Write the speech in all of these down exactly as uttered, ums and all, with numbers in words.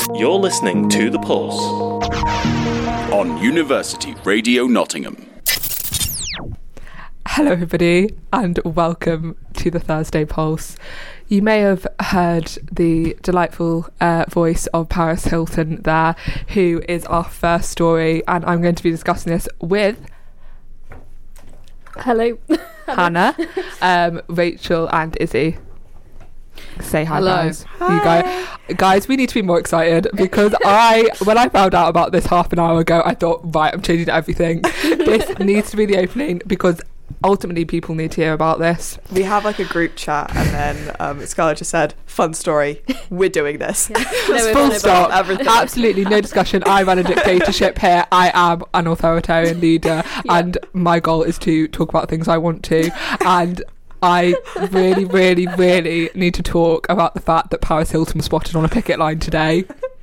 You're listening to The Pulse on University Radio Nottingham. Hello everybody and welcome to the Thursday Pulse. You may have heard the delightful uh, voice of Paris Hilton there, who is our first story, and I'm going to be discussing this with Hello Hannah, um, Rachel and Izzy. Say hi. Hello. Guys. Hi. You guys, guys, we need to be more excited because I, when I found out about this half an hour ago, I thought, right, I'm changing everything. This needs to be the opening because ultimately people need to hear about this. We have like a group chat and then um, Scarlett just said, fun story, we're doing this. Yeah. No, Full stop. Everything. Absolutely no discussion. I run a dictatorship here. I am an authoritarian leader yeah. and my goal is to talk about things I want to, and I really, really, really need to talk about the fact that Paris Hilton was spotted on a picket line today.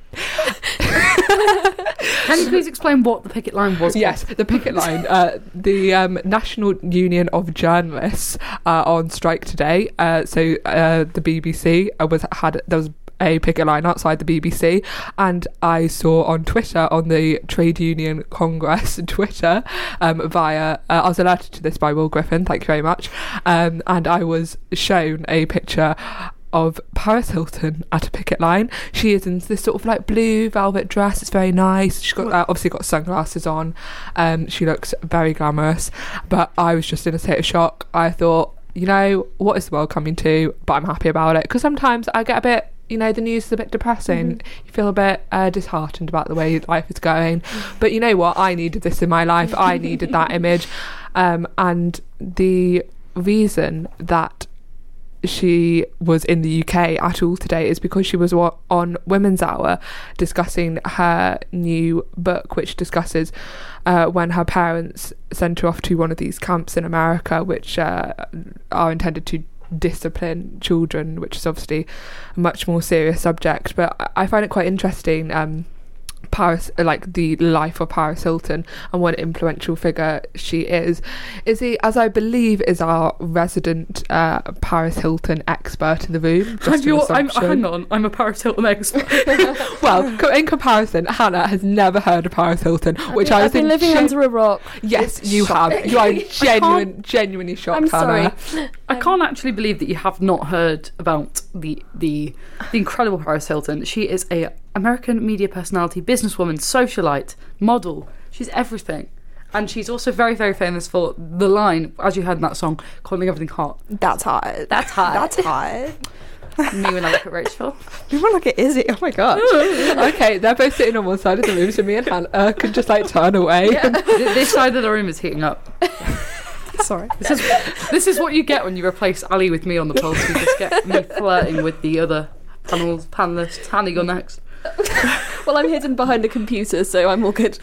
Can you please explain what the picket line was? Yes, the picket line. Uh, the um, National Union of Journalists are on strike today. Uh, so uh, the B B C was had there was a picket line outside the B B C, and I saw on Twitter, on the Trade Union Congress Twitter, um, via uh, I was alerted to this by Will Griffin. Thank you very much. Um, and I was shown a picture of Paris Hilton at a picket line. She is in this sort of like blue velvet dress. It's very nice. She's got uh, obviously got sunglasses on. Um, she looks very glamorous. But I was just in a state of shock. I thought, you know, what is the world coming to? But I'm happy about it because sometimes I get a bit, you know, the news is a bit depressing. Mm-hmm. You feel a bit uh, disheartened about the way life is going. Mm-hmm. But you know what? I needed this in my life. I needed that image. Um, and the reason that she was in the U K at all today is because she was on Women's Hour discussing her new book, which discusses uh, when her parents sent her off to one of these camps in America, which uh, are intended to discipline children, which is obviously a much more serious subject. But I find it quite interesting, um, Paris, like the life of Paris Hilton and what an influential figure she is. Izzy, as I believe, is our resident uh, Paris Hilton expert in the room. I'm your, I'm, hang on, I'm a Paris Hilton expert. Well, co- in comparison, Hannah has never heard of Paris Hilton, which I, I I've been living gen- under a rock. Yes, you have. You are genuine, genuinely shocked, I'm sorry. Hannah. I can't actually believe that you have not heard about the the the incredible Paris Hilton. She is a American media personality, businesswoman, socialite, model. She's everything. And she's also very, very famous for the line, as you heard in that song, calling everything hot. That's hot. That's hot. That's hot. Me when I look at Rachel. You want to look at Izzy? Oh my god. Okay, they're both sitting on one side of the room, so me and Hannah can just like turn away. Yeah. This side of the room is heating up. Sorry. This is this is what you get when you replace Ali with me on the Pulse. You just get me flirting with the other panels, panelists. Hannah, you're next. Well, I'm hidden behind a computer, so I'm all good.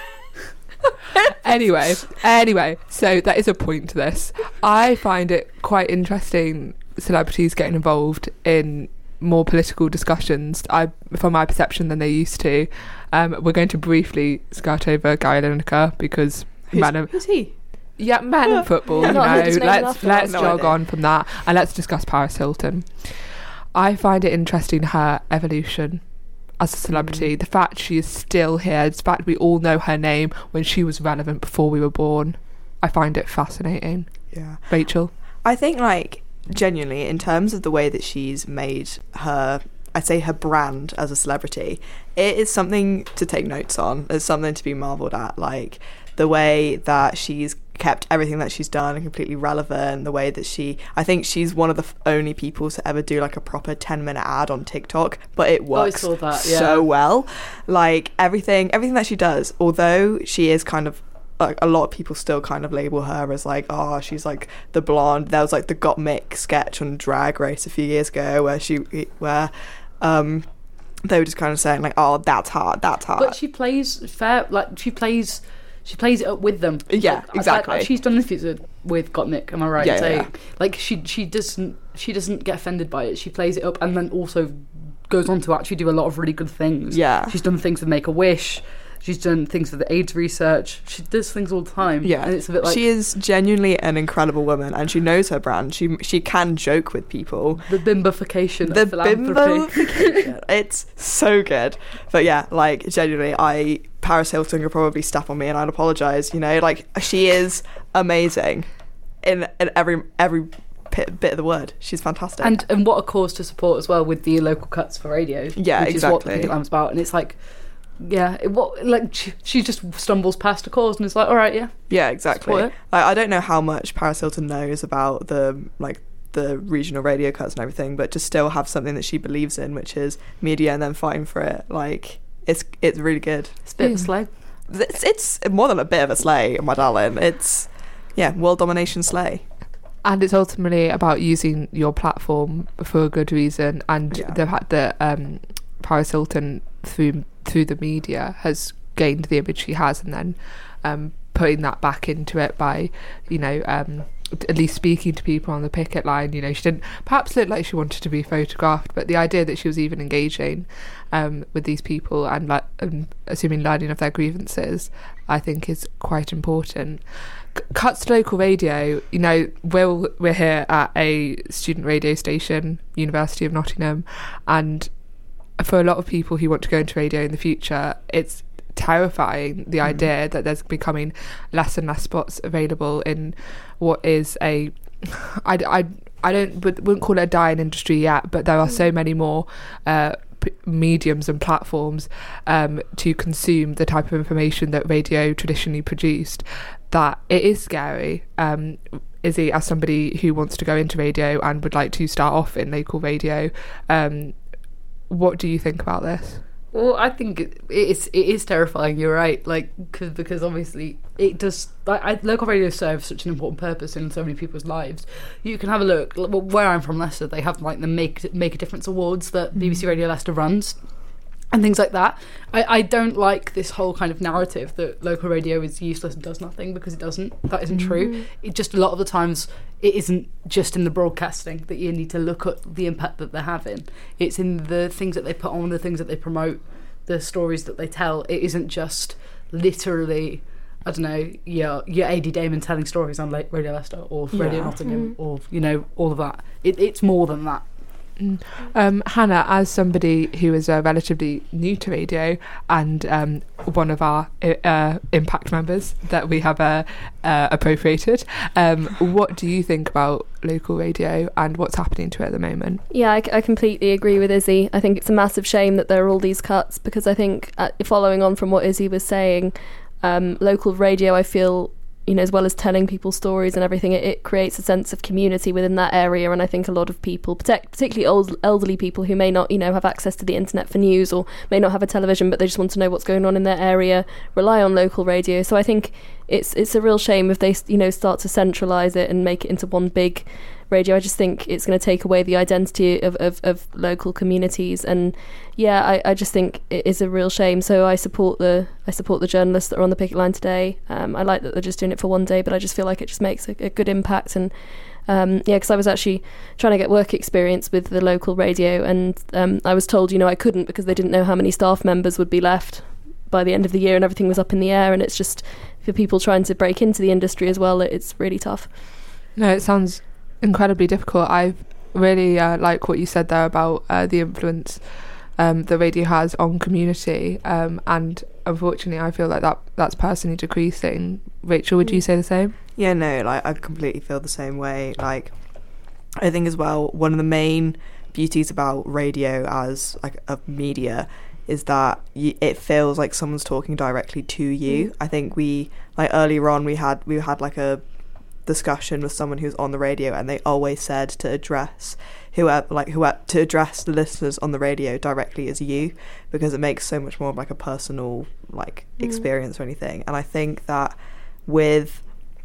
anyway, anyway, so there is a point to this. I find it quite interesting, celebrities getting involved in more political discussions, I, from my perception, than they used to. Um, we're going to briefly skirt over Gary Lineker because Who's, man of, who's he? Yeah, men in football, Yeah, you not heard know. his name Let's enough. let's No jog idea. on from that and let's discuss Paris Hilton. I find it interesting, her evolution as a celebrity, mm. the fact she is still here, the fact we all know her name when she was relevant before we were born. I find it fascinating. Yeah. Rachel? I think, like, genuinely, in terms of the way that she's made her, I'd say her brand as a celebrity, it is something to take notes on. It's something to be marvelled at. Like, the way that she's kept everything that she's done completely relevant, the way that she, I think she's one of the f- only people to ever do like a proper ten minute ad on TikTok, but it works saw that, yeah. so well. Like everything everything that she does, although she is kind of like, a lot of people still kind of label her as like, oh, she's like the blonde. There was like the Gottmik sketch on Drag Race a few years ago where she where um they were just kind of saying like, oh, that's hard, that's hard. But she plays fair, like she plays She plays it up with them. Yeah, like, exactly. Like, she's done this with Gottmik, am I right? Yeah, so, yeah, yeah. Like she she doesn't she doesn't get offended by it. She plays it up and then also goes on to actually do a lot of really good things. Yeah. She's done things with Make a Wish. She's done things for the AIDS research. She does things all the time. Yeah, and it's a bit like she is genuinely an incredible woman, and she knows her brand. She she can joke with people. the bimbification. The of philanthropy. bimbo, it's so good. But yeah, like genuinely, I Paris Hilton could probably step on me, and I'd apologise. You know, like she is amazing in in every every. Bit, bit of the word. She's fantastic. And and what a cause to support as well with the local cuts for radio. Yeah, which exactly. is what the Picket about. And it's like, yeah, it, what like she, she just stumbles past a cause and is like, all right, yeah, yeah, exactly. support it. Like, I don't know how much Paris Hilton knows about the like the regional radio cuts and everything, but to still have something that she believes in, which is media, and then fighting for it, like it's it's really good. It's a bit of a slay. It's, it's more than a bit of a slay, my darling. It's yeah, world domination slay. And it's ultimately about using your platform for a good reason. And Yeah. the fact that um, Paris Hilton, through through the media, has gained the image she has, and then um, putting that back into it by, you know, um, at least speaking to people on the picket line. You know, she didn't perhaps look like she wanted to be photographed, but the idea that she was even engaging um, with these people and like um, assuming learning of their grievances, I think is quite important. Cuts to local radio, you know, we're, we're here at a student radio station, University of Nottingham, and for a lot of people who want to go into radio in the future, it's terrifying, the mm. idea that there's becoming less and less spots available in what is a, I, I, I don't, wouldn't call it a dying industry yet, but there are so many more uh, p- mediums and platforms um, to consume the type of information that radio traditionally produced, that it is scary. Um, Izzy, as somebody who wants to go into radio and would like to start off in local radio, um, what do you think about this? Well, I think it is it is terrifying. You're right, like cause, because obviously it does. Like, I, local radio serves such an important purpose in so many people's lives. You can have a look. Where I'm from, Leicester, they have like the Make Make a Difference awards that B B C Radio Leicester runs, and things like that. I, I don't like this whole kind of narrative that local radio is useless and does nothing, because it doesn't. That isn't mm-hmm. true. It just, a lot of the times, it isn't just in the broadcasting that you need to look at the impact that they're having. It's in the things that they put on, the things that they promote, the stories that they tell. It isn't just literally, I don't know, your, your A D Damon telling stories on Radio Leicester or Radio Yeah. Nottingham or, you know, all of that. It, it's more than that. Um, Hannah, as somebody who is uh, relatively new to radio and um, one of our uh, impact members that we have uh, uh, appropriated, um, what do you think about local radio and what's happening to it at the moment? Yeah, I, I completely agree with Izzy. I think it's a massive shame that there are all these cuts, because I think, uh, following on from what Izzy was saying, um, local radio, I feel, you know, as well as telling people stories and everything, it, it creates a sense of community within that area. And I think a lot of people, particularly old, elderly people who may not, you know, have access to the internet for news, or may not have a television, but they just want to know what's going on in their area, rely on local radio. So I think it's it's a real shame if they, you know, start to centralise it and make it into one big radio. I just think it's going to take away the identity of, of, of local communities, and yeah, I, I just think it is a real shame. So I support the I support the journalists that are on the picket line today. Um, I like that they're just doing it for one day, but I just feel like it just makes a, a good impact. And um, yeah, because I was actually trying to get work experience with the local radio, and um, I was told, you know, I couldn't because they didn't know how many staff members would be left by the end of the year, and everything was up in the air. And it's just, for people trying to break into the industry as well, it's really tough. No, it sounds incredibly difficult. I really uh, like what you said there about uh, the influence um, that radio has on community, um, and unfortunately I feel like that that's personally decreasing. Rachel, would you say the same? Yeah, no, like I completely feel the same way. Like, I think as well, one of the main beauties about radio as like a media is that y- it feels like someone's talking directly to you. Mm. I think we, like earlier on, we had we had like a discussion with someone who's on the radio, and they always said to address whoever like whoever to address the listeners on the radio directly as you, because it makes so much more of like a personal like mm. experience or anything. And I think that with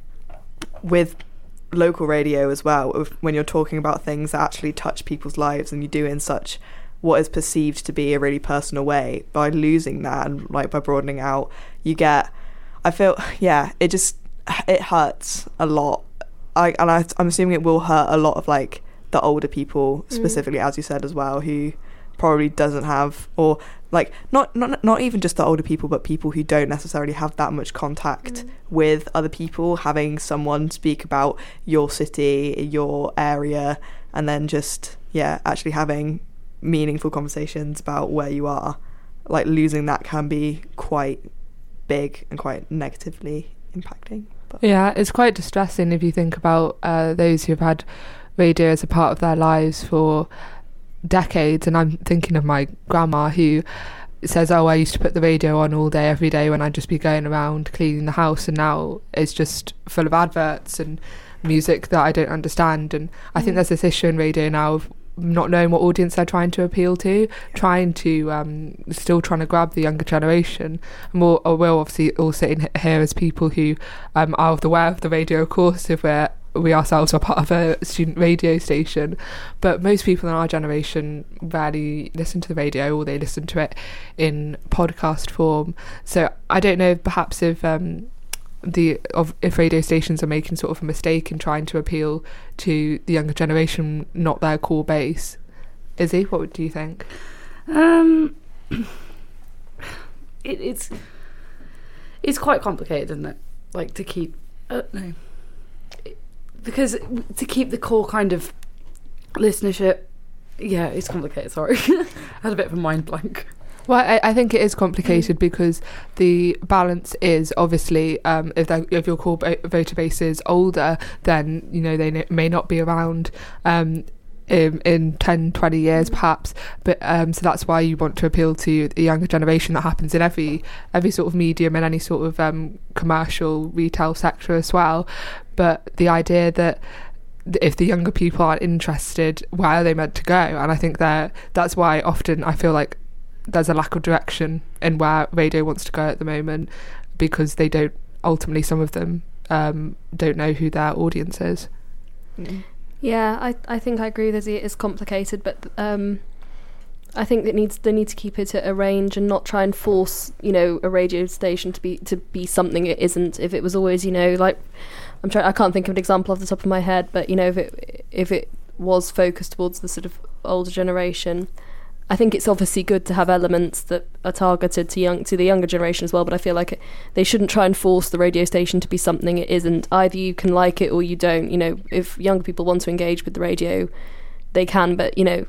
with local radio as well, if, when you're talking about things that actually touch people's lives, and you do it in such what is perceived to be a really personal way, by losing that and like by broadening out, you get, I feel, yeah, it just it hurts a lot. I and I, I'm assuming it will hurt a lot of like the older people specifically, mm. as you said as well, who probably doesn't have, or like not not not even just the older people, but people who don't necessarily have that much contact mm. with other people, having someone speak about your city, your area, and then just yeah actually having meaningful conversations about where you are, like losing that can be quite big and quite negatively impacting. But. Yeah, it's quite distressing if you think about uh, those who've had radio as a part of their lives for decades, and I'm thinking of my grandma who says, oh, I used to put the radio on all day every day when I'd just be going around cleaning the house, and now it's just full of adverts and music that I don't understand. And I mm. think there's this issue in radio now of not knowing what audience they're trying to appeal to, yeah. trying to um, still trying to grab the younger generation. And we'll, we're obviously all sitting here as people who um, are aware of the radio, of course, if we're we ourselves are part of a student radio station, but most people in our generation rarely listen to the radio, or they listen to it in podcast form. So I don't know perhaps if um, the of if radio stations are making sort of a mistake in trying to appeal to the younger generation, not their core base. Izzy, what do you think? Um, it, it's it's quite complicated, isn't it? Like to keep uh, no. It, Because to keep the core kind of listenership, yeah, it's complicated, sorry. I had a bit of a mind blank. Well, I, I think it is complicated because the balance is obviously um, if, if your core voter base is older, then, you know, they may not be around um, in, in ten, twenty years perhaps. But um, so that's why you want to appeal to the younger generation. That happens in every every sort of medium and any sort of um, commercial retail sector as well. But the idea that if the younger people aren't interested, where are they meant to go? And I think that that's why often I feel like there's a lack of direction in where radio wants to go at the moment, because they don't, ultimately some of them um, don't know who their audience is. Mm. Yeah, I, I think I agree with Izzy. It is complicated, but um, I think it needs they need to keep it at a range and not try and force, you know, a radio station to be to be something it isn't. If it was always, you know, like I'm trying, I can't think of an example off the top of my head, but you know, if it if it was focused towards the sort of older generation, I think it's obviously good to have elements that are targeted to young to the younger generation as well. But I feel like it, they shouldn't try and force the radio station to be something it isn't. Either you can like it or you don't. You know, if younger people want to engage with the radio, they can. But you know,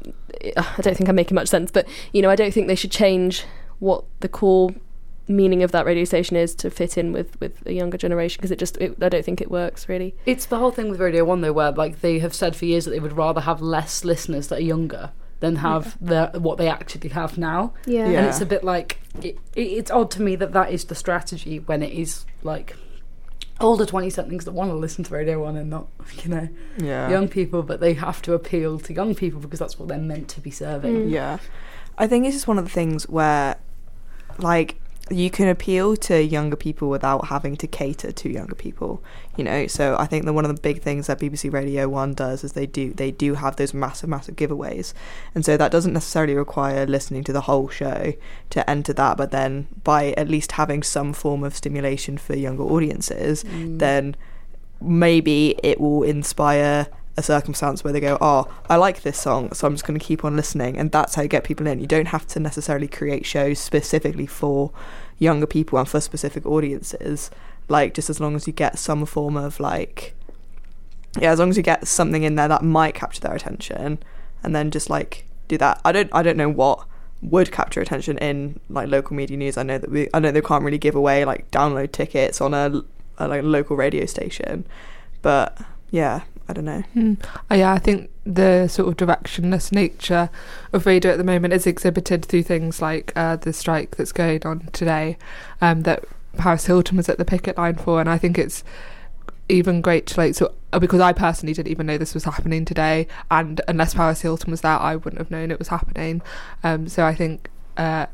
I don't think I'm making much sense. But you know, I don't think they should change what the core meaning of that radio station is to fit in with with a younger generation, because it just it, I don't think it works really. It's the whole thing with Radio One though, where like they have said for years that they would rather have less listeners that are younger than have yeah. the what they actually have now. Yeah, yeah. And it's a bit like it, it, it's odd to me that that is the strategy when it is like older twenty somethings that want to listen to Radio One and not, you know, yeah. young people, but they have to appeal to young people because that's what they're meant to be serving. Mm. Yeah, I think it's just one of the things where like you can appeal to younger people without having to cater to younger people, you know. So I think that one of the big things that B B C Radio One does is they do they do have those massive massive giveaways, and so that doesn't necessarily require listening to the whole show to enter that, but then by at least having some form of stimulation for younger audiences, mm. then maybe it will inspire a circumstance where they go, oh, I like this song, so I'm just going to keep on listening, and that's how you get people in. You don't have to necessarily create shows specifically for younger people and for specific audiences, like just as long as you get some form of like yeah as long as you get something in there that might capture their attention, and then just like do that. I don't I don't know what would capture attention in like local media news. I know that we I know they can't really give away like download tickets on a, a like local radio station, but yeah, I don't know. Hmm. Oh, yeah, I think the sort of directionless nature of radio at the moment is exhibited through things like uh, the strike that's going on today, um, that Paris Hilton was at the picket line for, and I think it's even great to like, so because I personally didn't even know this was happening today, and unless Paris Hilton was there, I wouldn't have known it was happening. Um, so I think uh,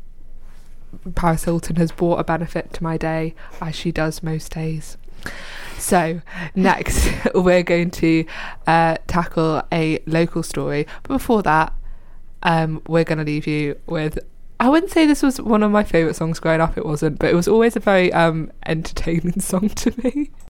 Paris Hilton has brought a benefit to my day, as she does most days. So next we're going to uh, tackle a local story, but before that um, we're going to leave you with, I wouldn't say this was one of my favourite songs growing up, it wasn't, but it was always a very um, entertaining song to me.